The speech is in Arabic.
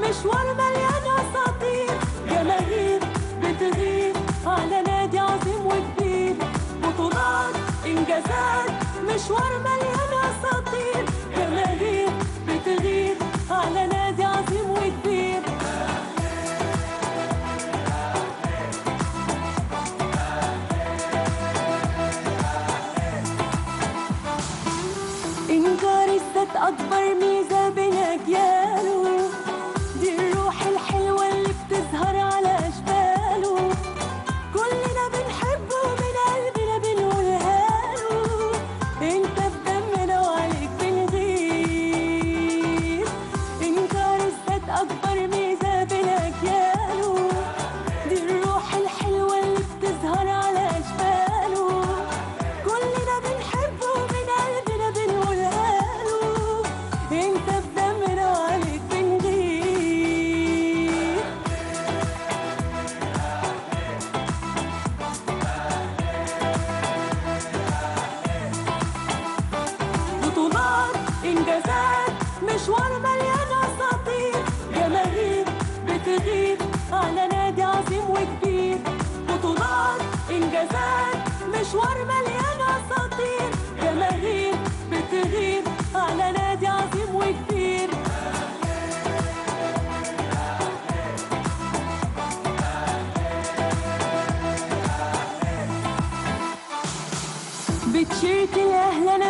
مشوار مليان اساطير، جماهير بتغير على نادي عظيم وكبير، بطولات انجازات مشوار مليان اساطير، جماهير بتغير على نادي عظيم وكبير. إنكار الذات أكبر ميزة بين أجياله، دي الروح الحلوة اللي بتظهر على أشكاله، كلنا بنحبه من قلبنا بنقولها له، أنت في دمنا وعليك بنغير. إنكار الذات أكبر ميزة بين أجياله، دي الروح الحلوة اللي بتظهر على أشكاله، كلنا بنحبه من قلبنا بنقولها له، أنت في دمنا وعليك بنغير. بطولات إنجازات مشوار مليان أساطير، جماهير بتغير على نادي عظيم وكبير، بطولات إنجازات مشوار مليان أساطير، جماهير بتغير على نادي عظيم وكبير. بتشيرت الأهل أنا